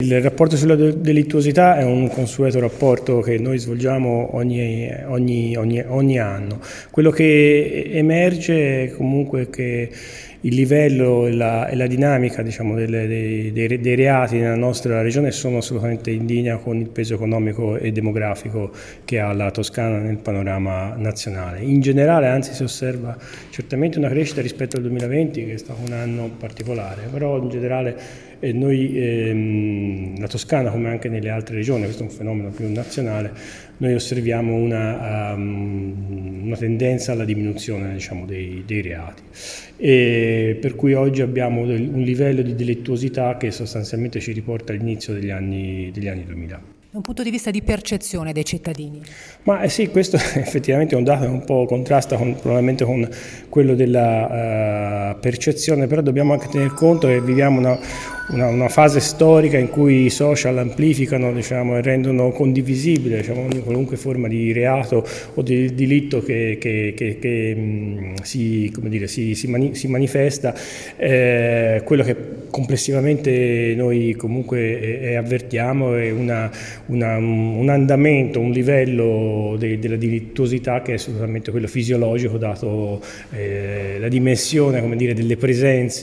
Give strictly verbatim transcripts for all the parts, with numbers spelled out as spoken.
Il rapporto sulla delittuosità è un consueto rapporto che noi svolgiamo ogni, ogni, ogni, ogni anno. Quello che emerge è comunque che il livello e la, e la dinamica, diciamo, delle, dei, dei, dei reati nella nostra regione sono assolutamente in linea con il peso economico e demografico che ha la Toscana nel panorama nazionale. In generale, anzi, si osserva certamente una crescita rispetto al duemilaventi, che è stato un anno particolare, però in generale eh, noi, ehm, la Toscana, come anche nelle altre regioni, questo è un fenomeno più nazionale, noi osserviamo una, um, una tendenza alla diminuzione, diciamo, dei, dei reati. E per cui oggi abbiamo un livello di delittuosità che sostanzialmente ci riporta all'inizio degli anni, degli anni duemila. Da un punto di vista di percezione dei cittadini? Ma eh sì, questo effettivamente è un dato che un po' contrasta con, probabilmente con quello della uh, percezione, però dobbiamo anche tener conto che viviamo una, una, una fase storica in cui i social amplificano, diciamo, e rendono condivisibile, diciamo, qualunque forma di reato o di delitto che, che, che, che mh, si, come dire, si, si, mani, si manifesta. Eh, quello che complessivamente noi comunque eh, avvertiamo è una, una, un andamento, un livello de, della delittuosità che è assolutamente quello fisiologico, dato eh, la dimensione, come dire, delle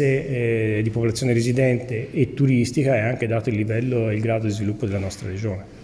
presenze eh, di popolazione residente e turistica, e anche dato il livello e il grado di sviluppo della nostra regione.